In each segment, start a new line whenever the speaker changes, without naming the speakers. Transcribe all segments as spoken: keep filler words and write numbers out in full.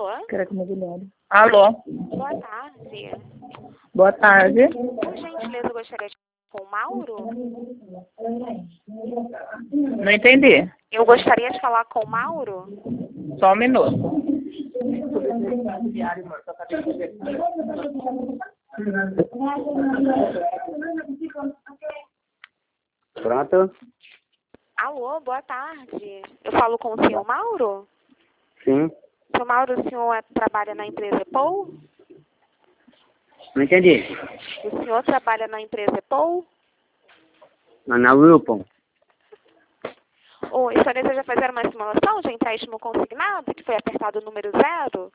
Alô?
Creche Imobiliário. Alô?
Boa tarde.
Boa tarde.
Por gentileza, eu gostaria de falar com o Mauro?
Não entendi.
Eu gostaria de falar com o Mauro?
Só um minuto.
Pronto?
Alô, boa tarde. Eu falo com o senhor Mauro?
Sim.
Senhor Mauro, o senhor é- trabalha na empresa Epol?
Não entendi.
O senhor trabalha na empresa Epol?
Na, na Wilpon.
O senhor deseja fazer uma simulação de empréstimo consignado, que foi apertado o número zero?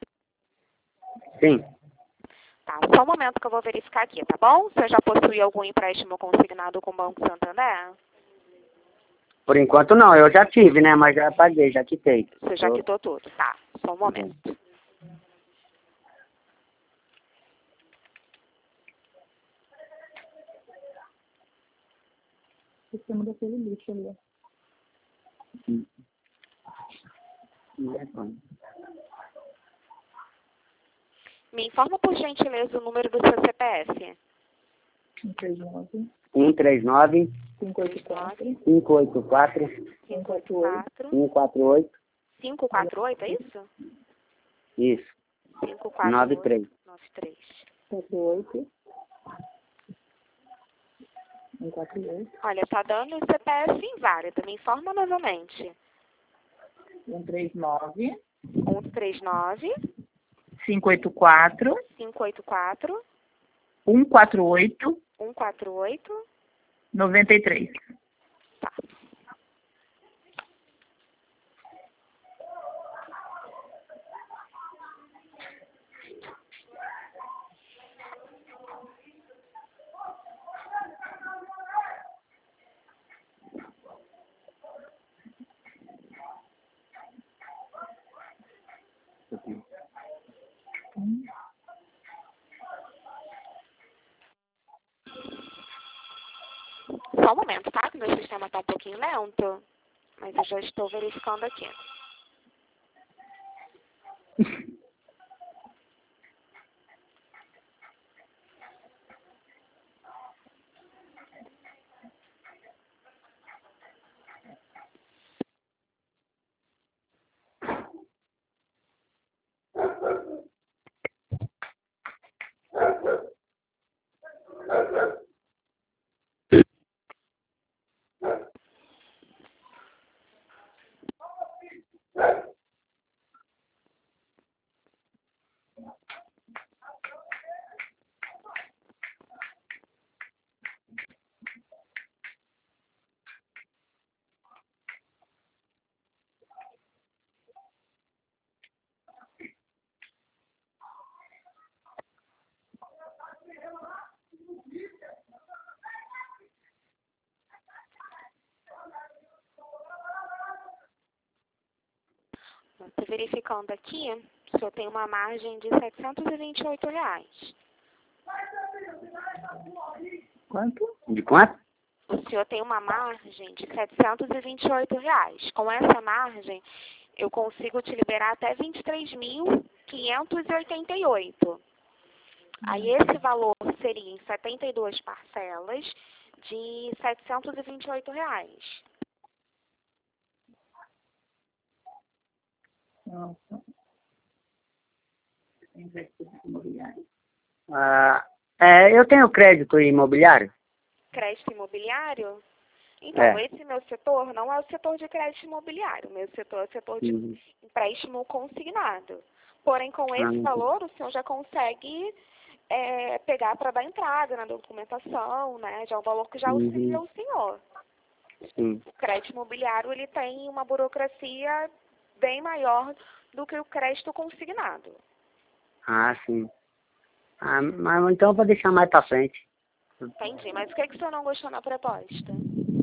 Sim.
Tá, só um momento que eu vou verificar aqui, tá bom? O senhor já possui algum empréstimo consignado com o Banco Santander?
Por enquanto não, eu já tive, né? Mas já paguei, já quitei.
Você já
Eu-
quitou tudo, tá? Só um momento.
Sistema daquele lixo ali.
Não é bom.
Me informa, por gentileza, o número do seu C P F.
um três nove,
um três nove,
cinco oito quatro,
cinco oito quatro,
cinco oito quatro,
um quatro oito.
cinco quatro oito, é isso?
Isso.
cinco quatro
nove
oito
três.
nove três.
quatro oito, um quatro oito,
Olha, tá dando o C P F inválido. Me informa novamente.
um três nove,
um três nove,
cinco oito quatro,
cinco oito quatro,
um quatro oito,
um quatro oito.
noventa e três.
Tá. Só um momento, tá? Que meu sistema tá um pouquinho lento. Mas eu já estou verificando aqui. Estou verificando aqui, o senhor tem uma margem de setecentos e vinte e oito reais.
Quanto?
De quanto?
O senhor tem uma margem de setecentos e vinte e oito reais. Com essa margem, eu consigo te liberar até vinte e três mil quinhentos e oitenta e oito. Aí esse valor seria em setenta e duas parcelas de setecentos e vinte e oito reais.
Nossa. Investidor imobiliário.
Ah, é, eu tenho crédito imobiliário?
Crédito imobiliário? Então,
É.
esse meu setor não é o setor de crédito imobiliário. O meu setor é o setor de
Uhum.
empréstimo consignado. Porém, com esse
Ah,
valor, o senhor já consegue é, pegar para dar entrada na documentação, né? Já é um valor que já auxilia
Uhum.
o senhor.
Sim.
O crédito imobiliário, ele tem uma burocracia bem maior do que o crédito consignado.
Ah, sim. Ah, mas então eu vou deixar mais pra frente.
Entendi. Mas o que, que o senhor não gostou na proposta?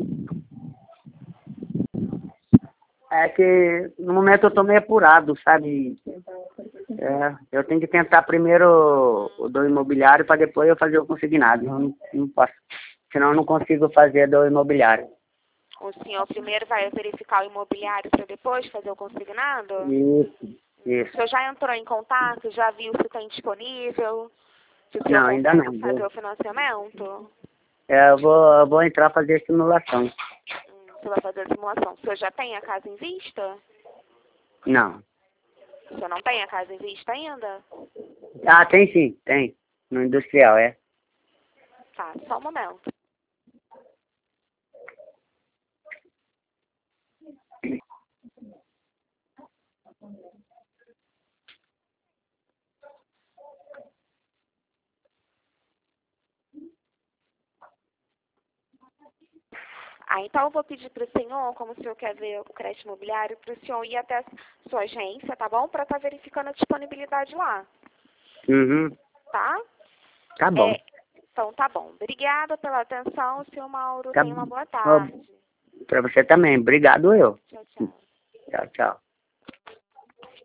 É que no momento eu tô meio apurado, sabe? É, eu tenho que tentar primeiro o do imobiliário para depois eu fazer o consignado. Eu não, não posso. Senão eu não consigo fazer do imobiliário.
O senhor primeiro vai verificar o imobiliário para depois fazer o consignado?
Isso. Isso.
O senhor já entrou em contato? Já viu se tem disponível? Se o senhor
Não, ainda
consegue
não.
fazer
Eu,
o financiamento?
é, eu vou, eu vou entrar fazer simulação.
Hum, você vai fazer a simulação. O senhor já tem a casa em vista?
Não.
O senhor não tem a casa em vista ainda?
Ah, tem sim, tem. No industrial, é.
Tá, só um momento. Ah, então eu vou pedir para o senhor, como o senhor quer ver o crédito imobiliário, para o senhor ir até a sua agência, tá bom? Para estar verificando a disponibilidade lá,
Uhum.
tá?
Tá bom.
É, então tá bom. Obrigada pela atenção, senhor Mauro.
Tá
Tenha uma boa
bom.
tarde.
Pra você também. Obrigado eu.
Tchau, tchau.
Tchau, tchau.